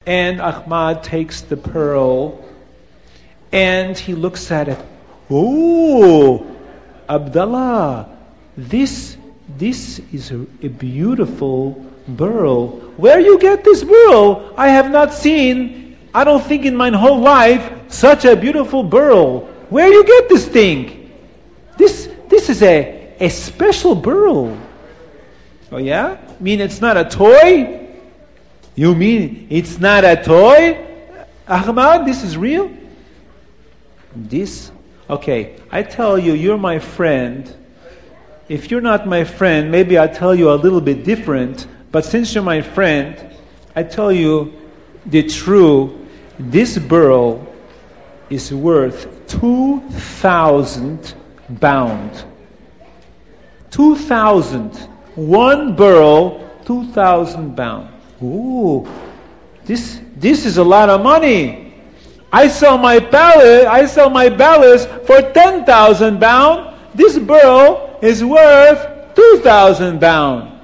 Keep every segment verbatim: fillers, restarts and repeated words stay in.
And Ahmad takes the pearl and he looks at it. Oh, Abdallah, this this is a, a beautiful beryl. Where you get this beryl? I have not seen, I don't think in my whole life, such a beautiful beryl. Where you get this thing? This this is a, a special beryl. Oh yeah? Mean it's not a toy? You mean it's not a toy? Ahmad, this is real? This? Okay, I tell you, you're my friend. If you're not my friend, maybe I'll tell you a little bit different. But since you're my friend, I tell you the truth. This beryl is worth two thousand pounds. Two thousand. One beryl, two thousand pounds. Ooh, this this is a lot of money. I sell my palace. I sell my palace for ten thousand pounds. This beryl is worth two thousand pounds.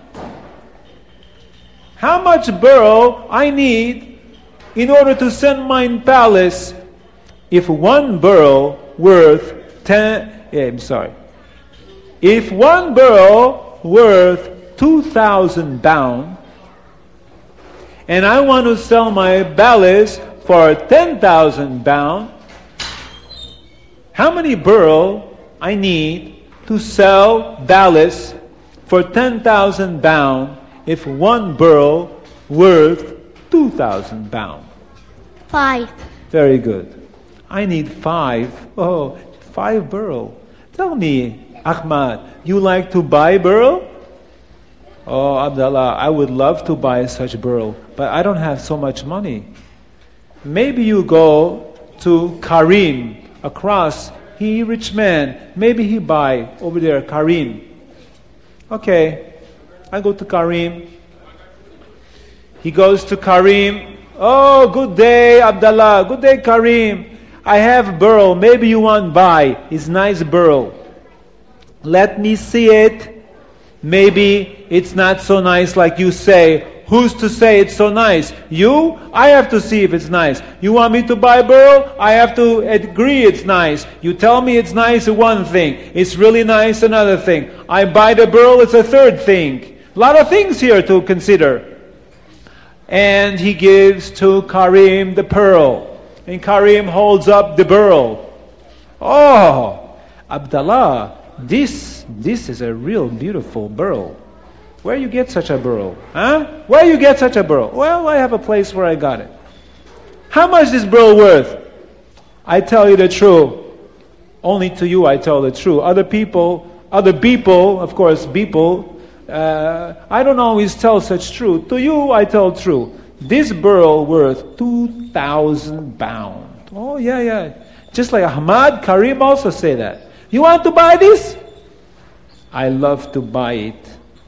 How much beryl I need in order to send my palace? If one beryl worth ten, yeah, I'm sorry. If one beryl worth two thousand pounds. And I want to sell my palace for ten thousand pounds. How many beryl I need to sell palace for ten thousand pounds if one beryl worth two thousand pounds? Five. Very good. I need five. Oh, five beryl. Tell me, Ahmad, you like to buy beryl? Oh, Abdallah, I would love to buy such beryl, but I don't have so much money. Maybe you go to Karim, across, he rich man. Maybe he buy over there, Karim. Okay, I go to Karim. He goes to Karim. Oh, good day, Abdallah. Good day, Karim. I have beryl. Maybe you want buy. It's nice beryl. Let me see it. Maybe it's not so nice like you say. Who's to say it's so nice? You? I have to see if it's nice. You want me to buy beryl? I have to agree it's nice. You tell me it's nice, one thing. It's really nice, another thing. I buy the beryl, it's a third thing. A lot of things here to consider. And he gives to Karim the pearl. And Karim holds up the beryl. Oh, Abdallah, this this is a real beautiful beryl. Where you get such a beryl? Huh? Where you get such a beryl? Well, I have a place where I got it. How much is beryl worth? I tell you the truth. Only to you I tell the truth. Other people, other people, of course, people, uh, I don't always tell such truth. To you I tell truth. This beryl worth two thousand pounds. Oh, yeah, yeah. Just like Ahmad, Karim also say that. You want to buy this? I love to buy it.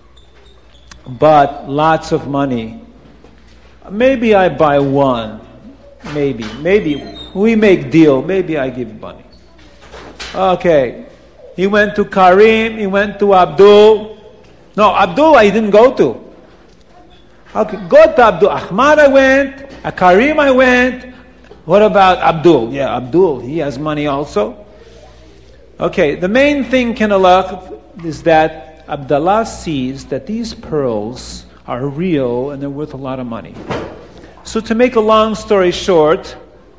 But lots of money. Maybe I buy one. Maybe. Maybe. We make deal. Maybe I give money. Okay. He went to Karim. He went to Abdul. No, Abdul I didn't go to. Okay, go to Abdul. Ahmad I went. Uh, Karim I went. What about Abdul? Yeah, Abdul. He has money also. Okay, the main thing, Kinalach, is that Abdallah sees that these pearls are real and they're worth a lot of money. So to make a long story short,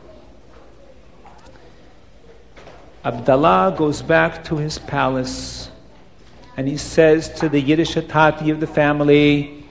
Abdallah goes back to his palace and he says to the Yiddish Tati of the family,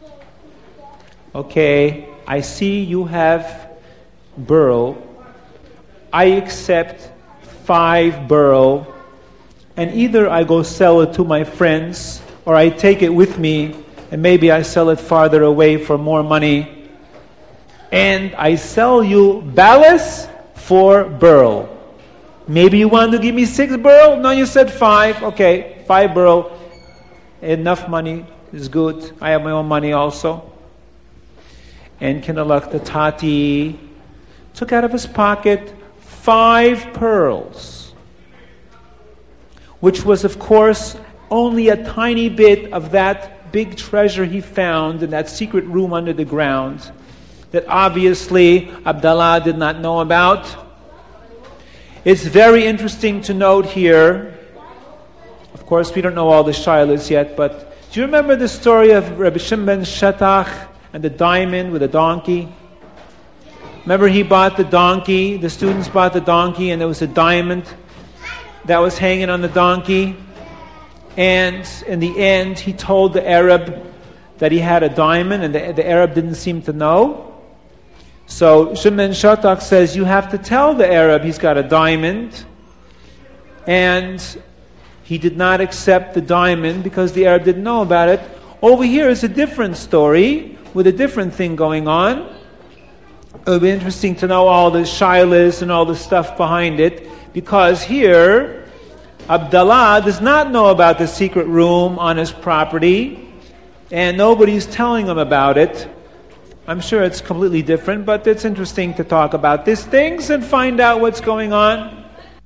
okay, I see you have beryl. I accept five beryl, and either I go sell it to my friends or I take it with me and maybe I sell it farther away for more money. And I sell you ballast for beryl. Maybe you want to give me six beryl? No, you said five. Okay, five beryl. Enough money is good. I have my own money also. And Kinalak the Tati took out of his pocket five pearls, which was, of course, only a tiny bit of that big treasure he found in that secret room under the ground. that obviously Abdallah did not know about. It's very interesting to note here, of course we don't know all the shilas yet, but do you remember the story of Rabbi Shimon ben Shetach and the diamond with the donkey? Remember he bought the donkey, the students bought the donkey, and there was a diamond that was hanging on the donkey. And in the end, he told the Arab that he had a diamond, and the, the Arab didn't seem to know. So Shimon ben Shetach says, you have to tell the Arab he's got a diamond. And he did not accept the diamond because the Arab didn't know about it. Over here is a different story with a different thing going on. It would be interesting to know all the shilas and all the stuff behind it, because here Abdallah does not know about the secret room on his property, and nobody's telling him about it. I'm sure it's completely different, but it's interesting to talk about these things and find out what's going on.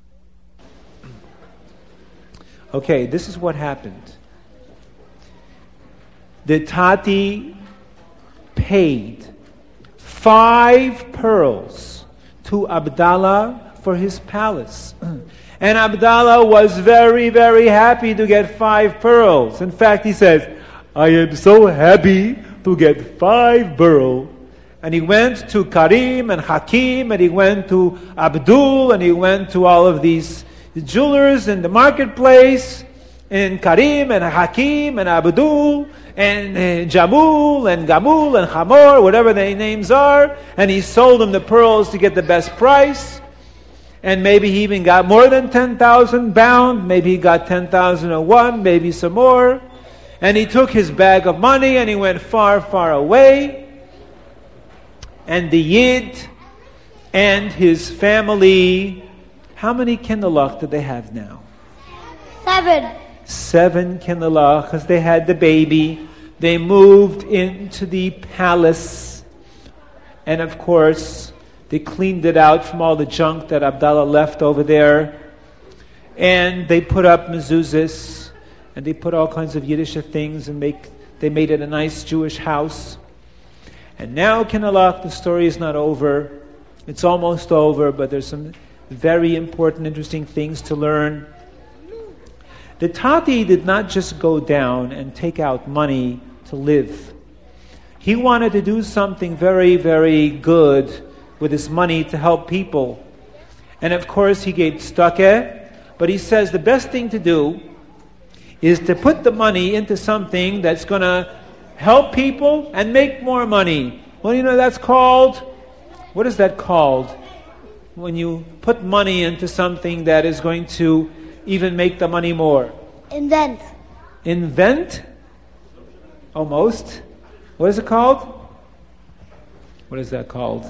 Okay, this is what happened. The Tati paid five pearls to Abdallah for his palace. And Abdallah was very, very happy to get five pearls. In fact, he says, I am so happy to get five pearls. And he went to Karim and Hakim, and he went to Abdul, and he went to all of these jewelers in the marketplace, and Karim and Hakim and Abdul and uh, Jamul and Gamul and Hamor, whatever their names are, and he sold them the pearls to get the best price. And maybe he even got more than ten thousand bound, maybe he got ten thousand and one, maybe some more. And he took his bag of money and he went far, far away. And the Yid and his family, how many kindalach did they have now? Seven. Seven kindalach, because they had the baby. They moved into the palace. And of course, they cleaned it out from all the junk that Abdallah left over there. And they put up mezuzahs. And they put all kinds of Yiddish things. And make they made it a nice Jewish house. And now, kindalach, the story is not over. It's almost over, but there's some very important, interesting things to learn. The Tati did not just go down and take out money to live. He wanted to do something very, very good with his money to help people. And of course he gave tzedakah, but he says the best thing to do is to put the money into something that's going to help people and make more money. Well, you know that's called, what is that called? When you put money into something that is going to even make the money more. Invent. Invent? Almost. What is it called? What is that called?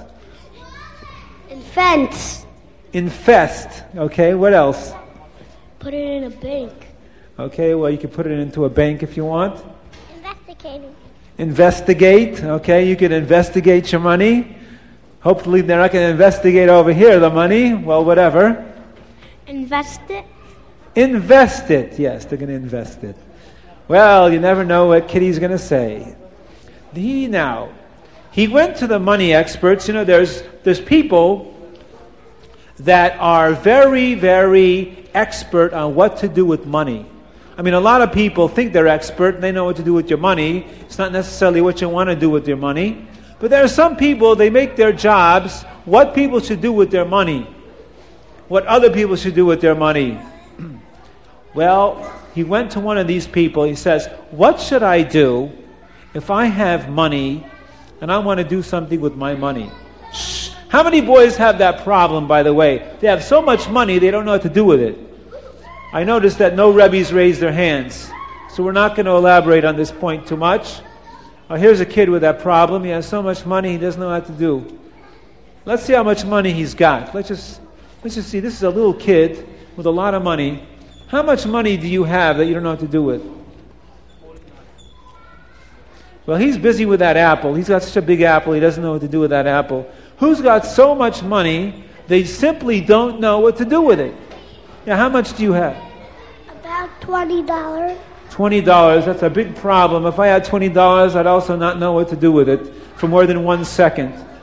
Invent. Infest. Okay, what else? Put it in a bank. Okay, well you can put it into a bank if you want. Investigating. Investigate. Okay, you can investigate your money. Hopefully they're not going to investigate over here the money. Well, whatever. Invest it. Invest it. Yes, they're going to invest it. Well, you never know what Kitty's going to say. He now, he went to the money experts. You know, there's there's people that are very, very expert on what to do with money. I mean, a lot of people think they're expert and they know what to do with your money. It's not necessarily what you want to do with your money. But there are some people, they make their jobs what people should do with their money. What other people should do with their money. Well, he went to one of these people. He says, what should I do if I have money and I want to do something with my money? Shh. How many boys have that problem, by the way? They have so much money, they don't know what to do with it. I noticed that no Rebbes raised their hands. So we're not going to elaborate on this point too much. Oh, here's a kid with that problem. He has so much money, he doesn't know what to do. Let's see how much money he's got. Let's just let's just see. This is a little kid with a lot of money. How much money do you have that you don't know what to do with? Well, he's busy with that apple. He's got such a big apple, he doesn't know what to do with that apple. Who's got so much money, they simply don't know what to do with it? Now, how much do you have? About twenty dollars. twenty dollars, that's a big problem. If I had twenty dollars, I'd also not know what to do with it for more than one second.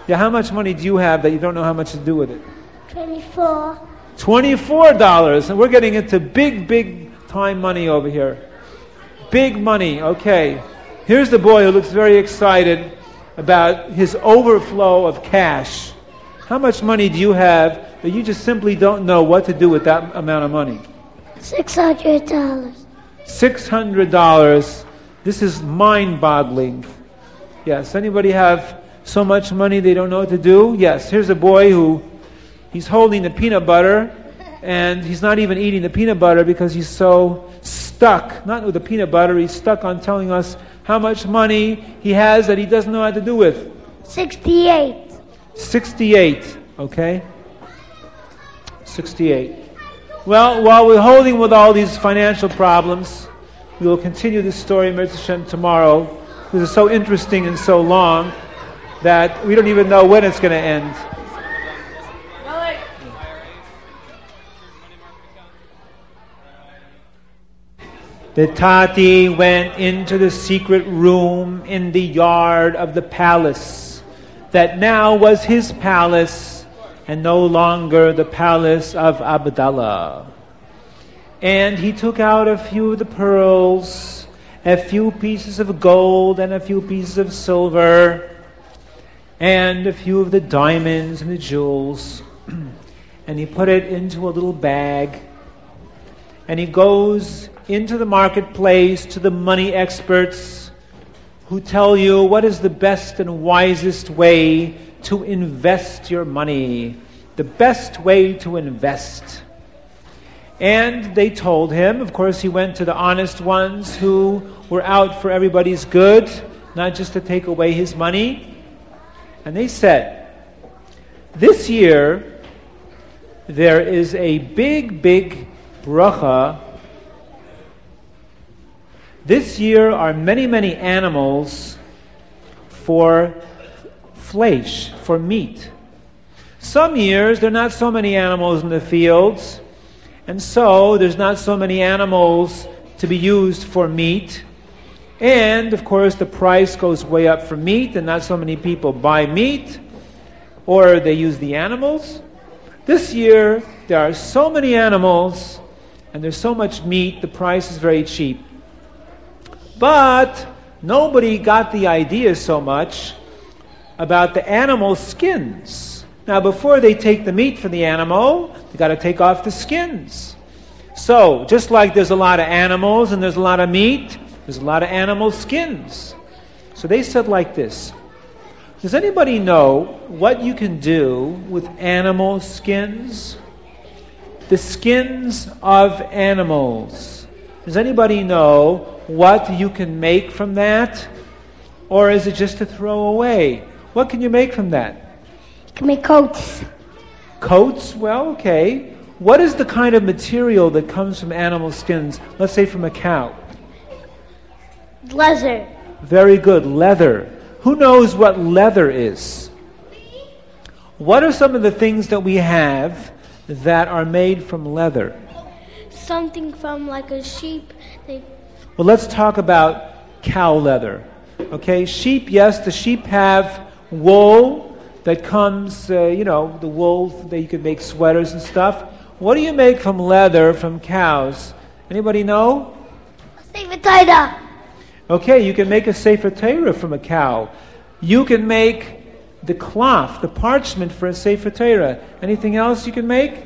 Yeah, how much money do you have that you don't know how much to do with it? Twenty-four. twenty-four dollars. And we're getting into big, big time money over here. Big money, okay. Here's the boy who looks very excited about his overflow of cash. How much money do you have that you just simply don't know what to do with that amount of money? Six hundred dollars. Six hundred dollars. This is mind-boggling. Yes, anybody have so much money they don't know what to do? Yes, here's a boy who, he's holding the peanut butter, and he's not even eating the peanut butter because he's so stuck, not with the peanut butter, he's stuck on telling us how much money he has that he doesn't know what to do with. Sixty-eight. sixty-eight, okay? sixty-eight. Well, while we're holding with all these financial problems, we will continue this story, Mirz Hashem, tomorrow, because it's so interesting and so long that we don't even know when it's going to end. The Tati went into the secret room in the yard of the palace that now was his palace and no longer the palace of Abdallah. And he took out a few of the pearls, a few pieces of gold and a few pieces of silver, and a few of the diamonds and the jewels, and he put it into a little bag, and he goes into the marketplace to the money experts who tell you what is the best and wisest way to invest your money, the best way to invest. And they told him, of course he went to the honest ones who were out for everybody's good, not just to take away his money. And they said, this year there is a big, big bracha. This year are many, many animals for flesh, for meat. Some years there are not so many animals in the fields, and so there's not so many animals to be used for meat. And, of course, the price goes way up for meat, and not so many people buy meat, or they use the animals. This year, there are so many animals, and there's so much meat, the price is very cheap. But nobody got the idea so much about the animal skins. Now, before they take the meat from the animal, they got to take off the skins. So, just like there's a lot of animals and there's a lot of meat, there's a lot of animal skins. So they said like this. Does anybody know what you can do with animal skins? The skins of animals. Does anybody know what you can make from that? Or is it just to throw away? What can you make from that? You can make coats. Coats? Well, okay. What is the kind of material that comes from animal skins? Let's say from a cow. Leather. Very good. Leather. Who knows what leather is? What are some of the things that we have that are made from leather? Something from like a sheep. They... Well, let's talk about cow leather. Okay, sheep, yes, the sheep have wool that comes, uh, you know, the wool that you can make sweaters and stuff. What do you make from leather from cows? Anybody know? Sefer Torah. Okay, you can make a Sefer Torah from a cow. You can make the cloth, the parchment for a Sefer Torah. Anything else you can make?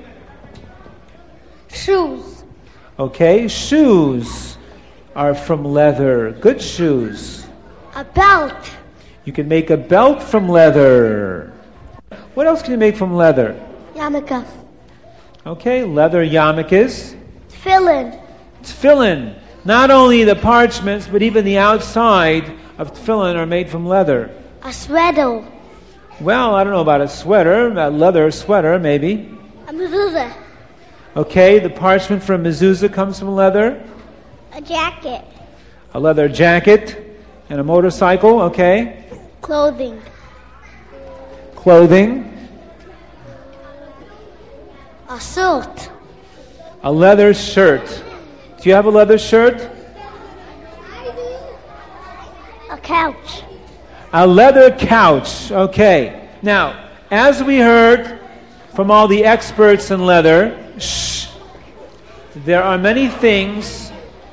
Shoes. Okay, shoes are from leather. Good shoes. A belt. You can make a belt from leather. What else can you make from leather? Yarmulke. Okay, leather yarmulkes. Tefillin. Tefillin. Not only the parchments, but even the outside of tefillin are made from leather. A sweater. Well, I don't know about a sweater, a leather sweater, maybe. A mezuzah. Okay, the parchment from mezuzah comes from leather. A jacket. A leather jacket and a motorcycle, okay. Clothing. Clothing. A suit. A leather shirt. Do you have a leather shirt? A couch. A leather couch, okay. Now, as we heard from all the experts in leather, shh, there are many things,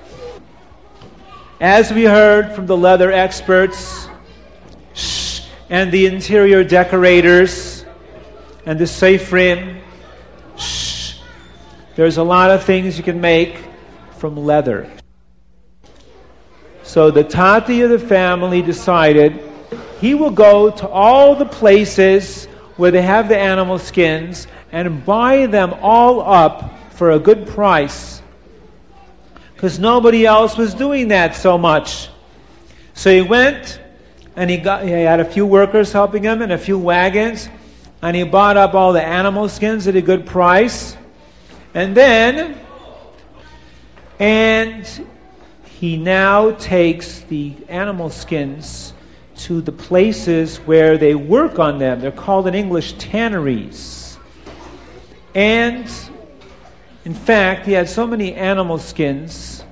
as we heard from the leather experts, shh, and the interior decorators, and the seifrim, shh, there's a lot of things you can make from leather. So the Tati of the family decided he will go to all the places where they have the animal skins and buy them all up for a good price. Because nobody else was doing that so much. So he went and he got he had a few workers helping him and a few wagons, and he bought up all the animal skins at a good price. And then and he now takes the animal skins to the places where they work on them. They're called in English tanneries. And in fact, he had so many animal skins,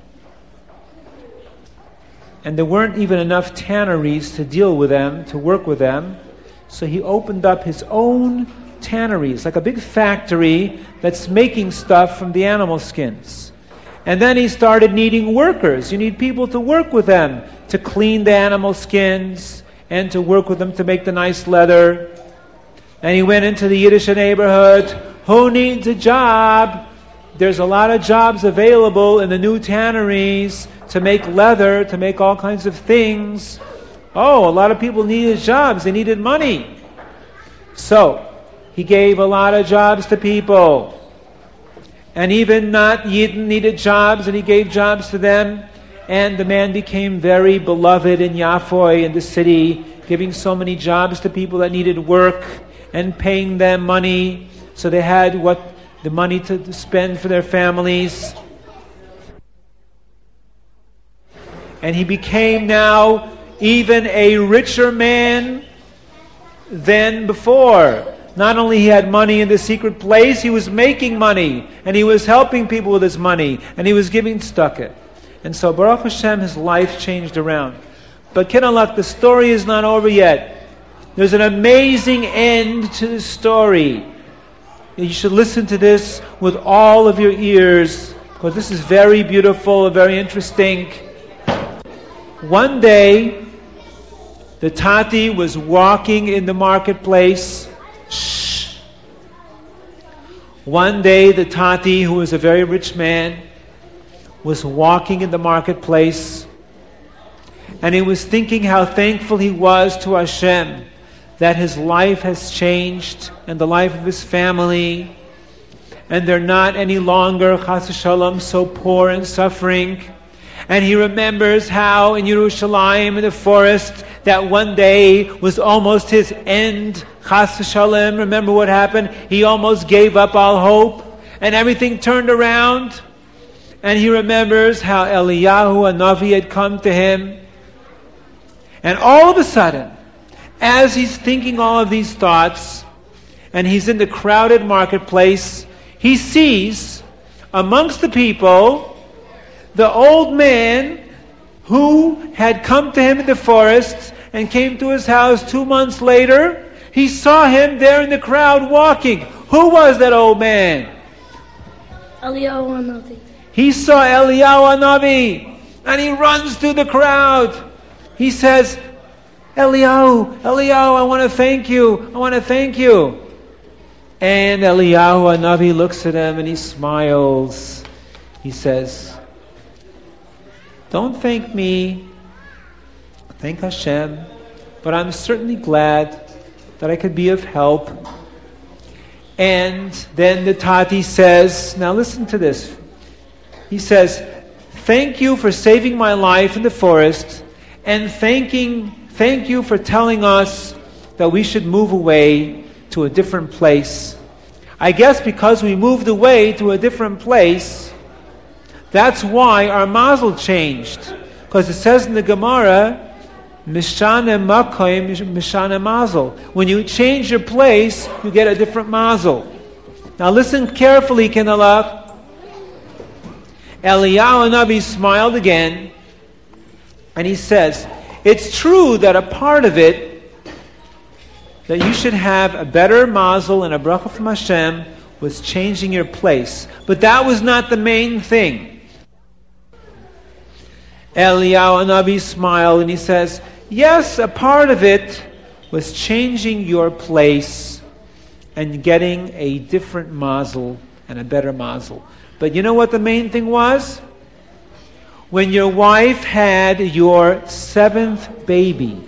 and there weren't even enough tanneries to deal with them, to work with them. So he opened up his own tanneries, like a big factory that's making stuff from the animal skins. And then he started needing workers. You need people to work with them, to clean the animal skins, and to work with them to make the nice leather. And he went into the Yiddish neighborhood. Who needs a job? There's a lot of jobs available in the new tanneries to make leather, to make all kinds of things. Oh, a lot of people needed jobs. They needed money. So he gave a lot of jobs to people. And even not Yidden needed jobs, and he gave jobs to them. And the man became very beloved in Yafoi, in the city, giving so many jobs to people that needed work and paying them money, so they had what the money to, to spend for their families. And he became now even a richer man than before. Not only he had money in the secret place, he was making money, and he was helping people with his money, and he was giving tzedakah. And so Baruch Hashem, his life changed around. But Kinalak, the story is not over yet. There's an amazing end to the story. You should listen to this with all of your ears, because this is very beautiful and very interesting. One day, the Tati was walking in the marketplace. Shh. One day, the Tati, who was a very rich man, was walking in the marketplace, and he was thinking how thankful he was to Hashem that his life has changed and the life of his family, and they're not any longer, chas v'shalom, so poor and suffering. And he remembers how in Yerushalayim, in the forest, that one day was almost his end, chas v'shalom. Remember what happened? He almost gave up all hope, and everything turned around. And he remembers how Eliyahu Hanavi had come to him. And all of a sudden, as he's thinking all of these thoughts, and he's in the crowded marketplace, he sees amongst the people the old man who had come to him in the forest and came to his house two months later. He saw him there in the crowd walking. Who was that old man? Eliyahu Hanavi. He saw Eliyahu Hanavi, and he runs through the crowd. He says, Eliyahu, Eliyahu, I want to thank you. I want to thank you. And Eliyahu Hanavi looks at him and he smiles. He says, don't thank me. Thank Hashem. But I'm certainly glad that I could be of help. And then the Tati says, now listen to this. He says, thank you for saving my life in the forest, and thanking, thank you for telling us that we should move away to a different place. I guess because we moved away to a different place, that's why our mazel changed. Because it says in the Gemara, Mishane makoim, mishane mazel. When you change your place, you get a different mazel. Now listen carefully, Kinalach. Eliyahu Hanavi smiled again, and he says, it's true that a part of it, that you should have a better mazel and a bracha from Hashem was changing your place. But that was not the main thing. Eliyahu Hanavi smiled and he says, yes, a part of it was changing your place and getting a different mazel and a better mazel. But you know what the main thing was? When your wife had your seventh baby.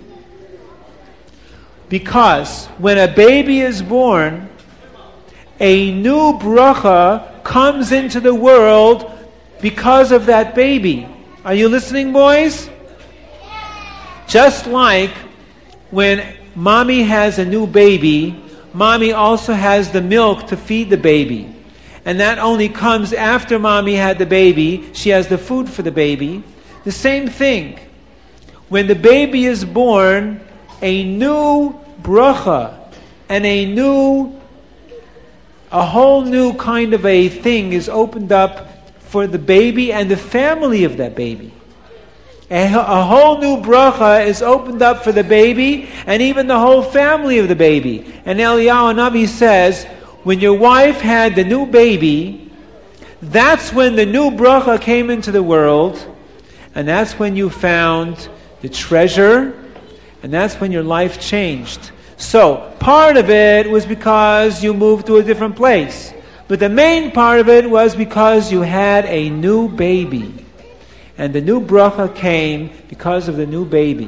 Because when a baby is born, a new bracha comes into the world because of that baby. Are you listening, boys? Just like when mommy has a new baby, mommy also has the milk to feed the baby. And that only comes after mommy had the baby. She has the food for the baby. The same thing. When the baby is born, a new bracha and a new, a whole new kind of a thing is opened up for the baby and the family of that baby. A, a whole new bracha is opened up for the baby and even the whole family of the baby. And Eliyahu Hanavi says, when your wife had the new baby, that's when the new bracha came into the world, and that's when you found the treasure, and that's when your life changed. So, part of it was because you moved to a different place. But the main part of it was because you had a new baby. And the new bracha came because of the new baby.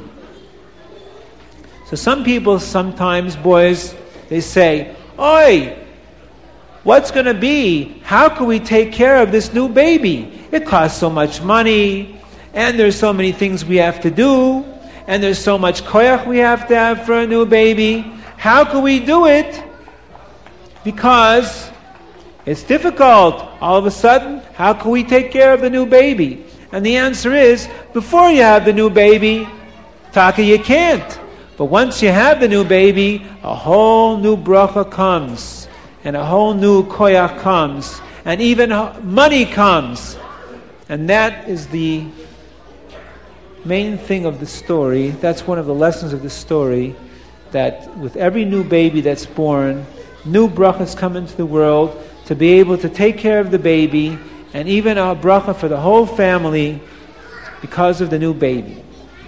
So some people sometimes, boys, they say, Oi, what's going to be? How can we take care of this new baby? It costs so much money, and there's so many things we have to do, and there's so much koyach we have to have for a new baby. How can we do it? Because it's difficult. All of a sudden, how can we take care of the new baby? And the answer is, before you have the new baby, taka, you can't. But once you have the new baby, a whole new bracha comes, and a whole new koyach comes, and even money comes. And that is the main thing of the story. That's one of the lessons of the story, that with every new baby that's born, new brachas come into the world, to be able to take care of the baby, and even a bracha for the whole family because of the new baby.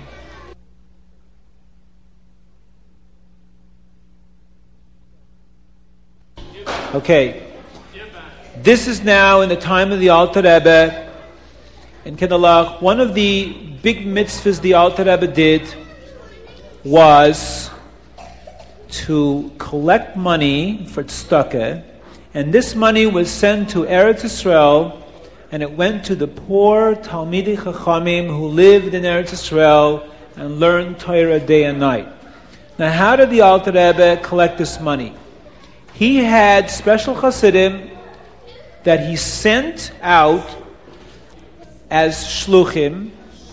Okay, this is now in the time of the Alter Rebbe, and Kedalach, one of the big mitzvahs the Alter Rebbe did was to collect money for tzedakah. And this money was sent to Eretz Yisrael, and it went to the poor Talmidei Chachamim who lived in Eretz Yisrael and learned Torah day and night. Now, how did the Alter Rebbe collect this money? He had special Hasidim that he sent out as shluchim,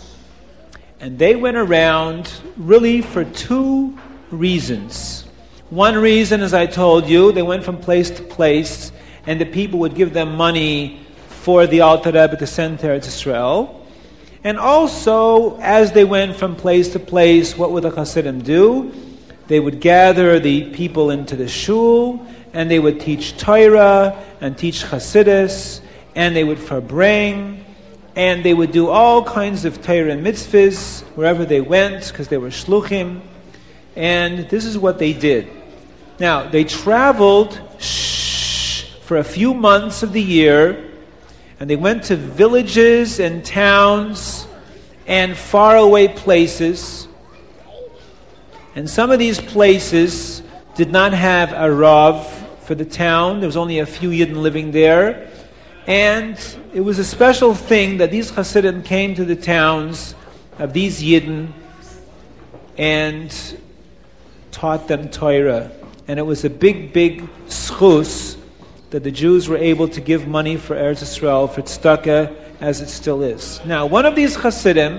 and they went around really for two reasons. One reason, as I told you, they went from place to place, and the people would give them money for the Alter Rebbe to send to Eretz Yisrael. And also, as they went from place to place, what would the Hasidim do? They would gather the people into the shul, and they would teach Torah, and teach Hasidus, and they would farbring, and they would do all kinds of Torah and mitzvahs wherever they went, because they were shluchim. And this is what they did. Now, they traveled shh, for a few months of the year, and they went to villages and towns and faraway places. And some of these places did not have a Rav for the town. There was only a few Yidden living there. And it was a special thing that these Hasidim came to the towns of these Yidden and taught them Torah. And it was a big, big schus that the Jews were able to give money for Eretz Yisrael, for tzedakah, as it still is. Now, one of these Hasidim,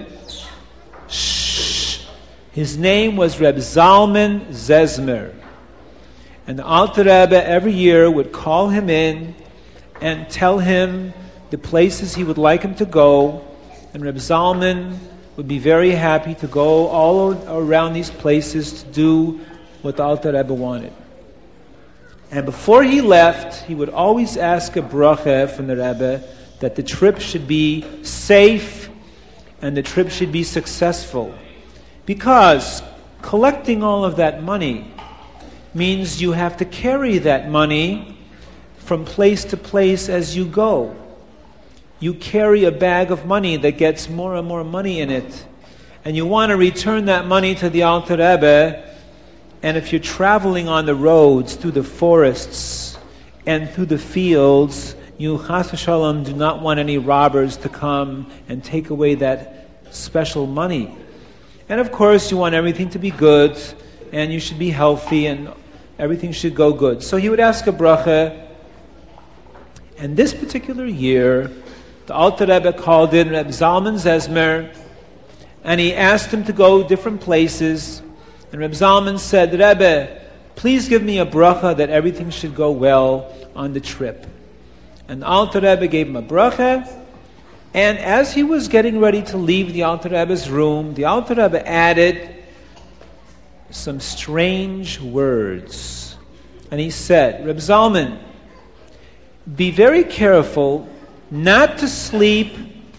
shh, his name was Reb Zalman Zezmer. And the Alter Rebbe every year would call him in and tell him the places he would like him to go. And Reb Zalman would be very happy to go all around these places to do what the Alter Rebbe wanted. And before he left, he would always ask a bracha from the Rebbe that the trip should be safe and the trip should be successful. Because collecting all of that money means you have to carry that money from place to place as you go. You carry a bag of money that gets more and more money in it. And you want to return that money to the Alter Rebbe. And if you're traveling on the roads, through the forests and through the fields, you, chas v'shalom, do not want any robbers to come and take away that special money. And of course, you want everything to be good, and you should be healthy, and everything should go good. So he would ask a bracha. And this particular year, the Alter Rebbe called in Reb Zalman Zezmer, and he asked him to go different places. And Reb Zalman said, Rebbe, please give me a bracha that everything should go well on the trip. And the Alter Rebbe gave him a bracha. And as he was getting ready to leave the Alter Rebbe's room, the Alter Rebbe added some strange words. And he said, Reb Zalman, be very careful not to sleep.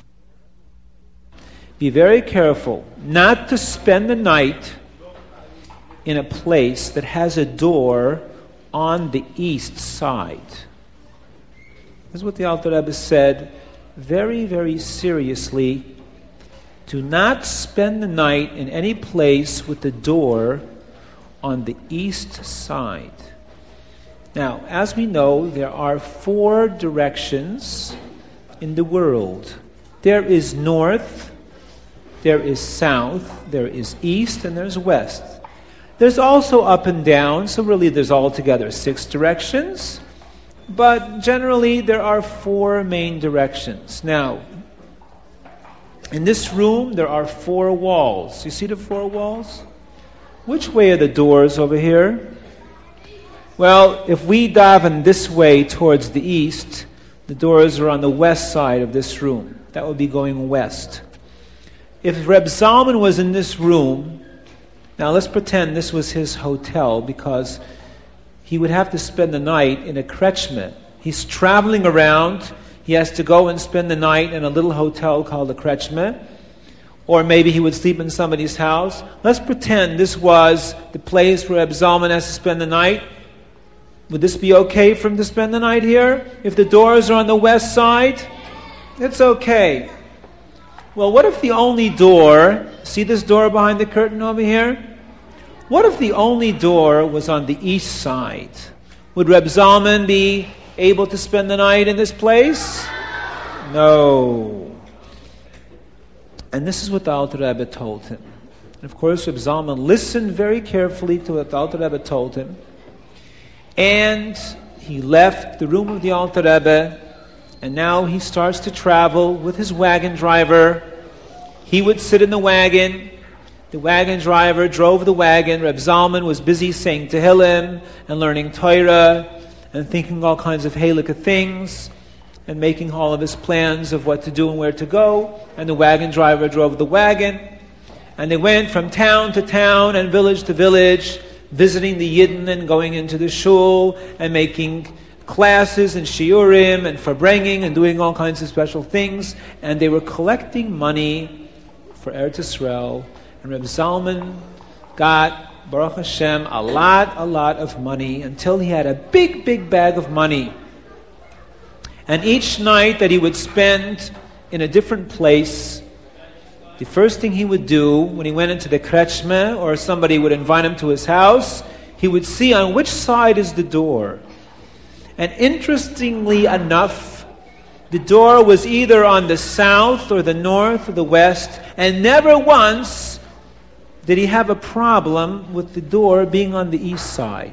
Be very careful not to spend the night in a place that has a door on the east side. This is what the Alter Rebbe said very, very seriously. Do not spend the night in any place with the door on the east side. Now, as we know, there are four directions in the world. There is north, there is south, there is east, and there's west. There's also up and down, so really there's altogether six directions, but generally there are four main directions. Now, in this room there are four walls. You see the four walls? Which way are the doors over here? Well, if we daven this way towards the east, the doors are on the west side of this room. That would be going west. If Reb Zalman was in this room, now let's pretend this was his hotel, because he would have to spend the night in a kretschme. He's traveling around. He has to go and spend the night in a little hotel called a kretschme. Or maybe he would sleep in somebody's house. Let's pretend this was the place where Reb Zalman has to spend the night. Would this be okay for him to spend the night here? If the doors are on the west side, it's okay. Well, what if the only door, see this door behind the curtain over here? What if the only door was on the east side? Would Reb Zalman be able to spend the night in this place? No. And this is what the Alter Rebbe told him. And of course, Reb Zalman listened very carefully to what the Alter Rebbe told him. And he left the room of the Alter Rebbe, and now he starts to travel with his wagon driver. He would sit in the wagon. The wagon driver drove the wagon. Reb Zalman was busy saying Tehillim and learning Torah and thinking all kinds of halakha things and making all of his plans of what to do and where to go. And the wagon driver drove the wagon. And they went from town to town and village to village, visiting the Yidden and going into the shul and making classes and shiurim and farbrengen and doing all kinds of special things. And they were collecting money for Eretz Yisrael. And Reb Zalman got, Baruch Hashem, a lot, a lot of money until he had a big, big bag of money. And each night that he would spend in a different place, the first thing he would do when he went into the kretschme or somebody would invite him to his house, he would see on which side is the door. And interestingly enough, the door was either on the south or the north or the west, and never once did he have a problem with the door being on the east side.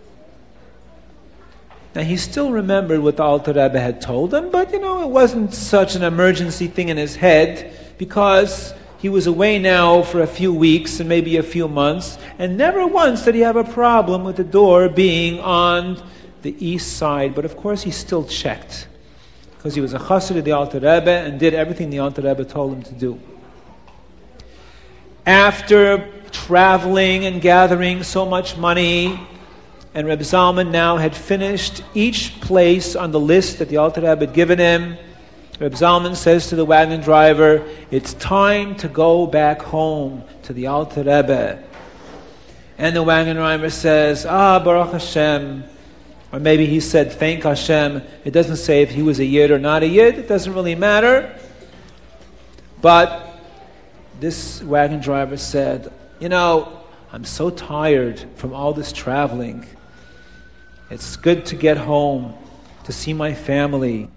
Now, he still remembered what the Alter Rebbe had told him, but, you know, it wasn't such an emergency thing in his head, because he was away now for a few weeks and maybe a few months, and never once did he have a problem with the door being on the east side. But of course he still checked, because he was a chassid of the Alter Rebbe and did everything the Alter Rebbe told him to do. After traveling and gathering so much money. And Reb Zalman now had finished each place on the list that the Alter Rebbe had given him. Reb Zalman says to the wagon driver, it's time to go back home to the Alter Rebbe. And the wagon driver says, ah, Baruch Hashem. Or maybe he said, thank Hashem. It doesn't say if he was a Yid or not a Yid. It doesn't really matter. But this wagon driver said, you know, I'm so tired from all this traveling. It's good to get home, to see my family.